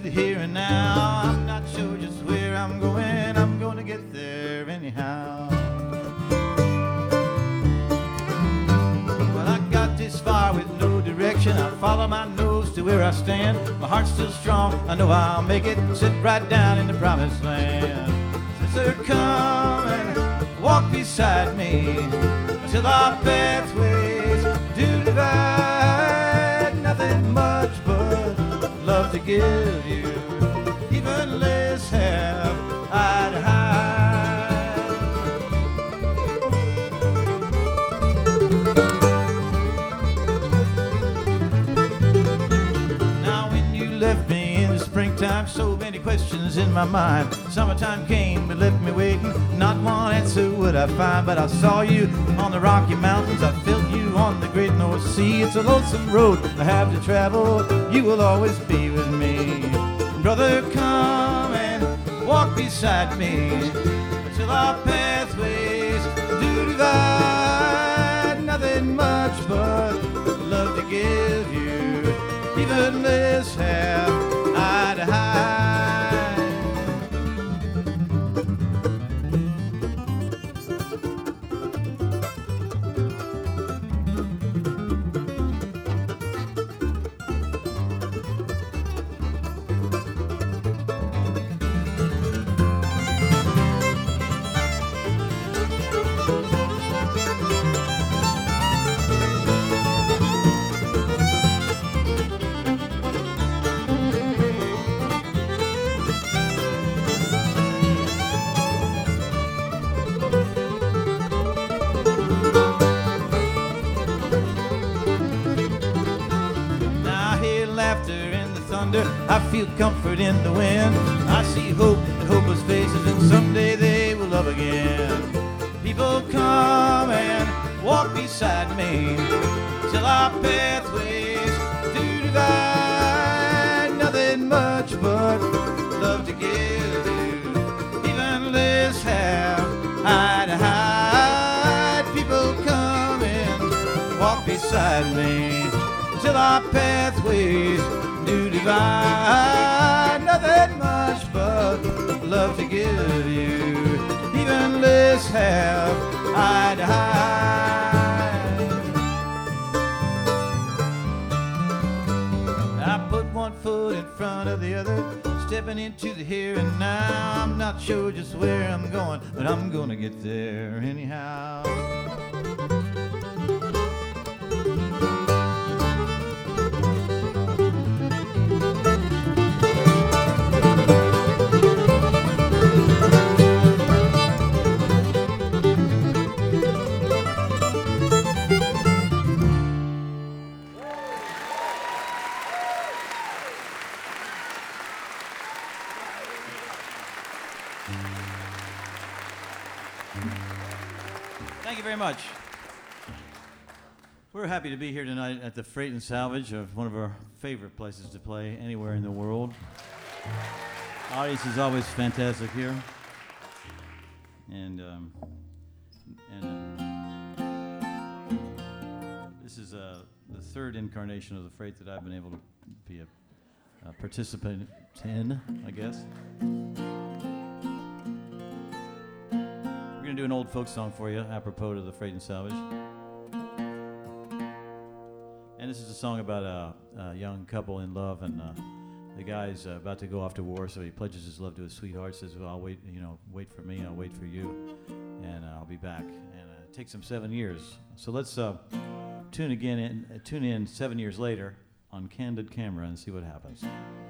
the here and now. I'm not sure just where I'm gonna get there anyhow. Well, I got this far with no direction. I follow my nose to where I stand. My heart's still strong, I know I'll make it. Sit right down in the promised land. Sister, come and walk beside me till our pathways do divide. Nothing much but love to give you, even less have I to hide. Now when you left me in the springtime, so many questions in my mind. Summertime came but left me waiting. Not one answer would I find, but I saw you on the Rocky Mountains. I felt you on the great North Sea. It's a lonesome road I have to travel. You will always be with me. Brother, come and walk beside me till our pathways do divide. Nothing much but love to give you, even less have I to hide. I feel comfort in the wind. I see hope in hopeless faces, and someday they will love again. People, come and walk beside me till our pathways do divide. Nothing much but love to give you, even less have I to hide. People, come and walk beside me till our pathways do divide. Nothing much but love to give you, even less have I to hide. I put one foot in front of the other, stepping into the here and now. I'm not sure just where I'm going, but I'm gonna get there anyhow. Thank you very much. We're happy to be here tonight at the Freight and Salvage, of one of our favorite places to play anywhere in the world. Audience is always fantastic here. And this is the third incarnation of the Freight that I've been able to be a participant in, I guess. We're going to do an old folk song for you, apropos to the Freight and Salvage. And this is a song about a young couple in love, and the guy's about to go off to war, so he pledges his love to his sweetheart, says, well, I'll wait, wait for me, I'll wait for you, and I'll be back. And it takes him 7 years. So let's tune in 7 years later on Candid Camera and see what happens.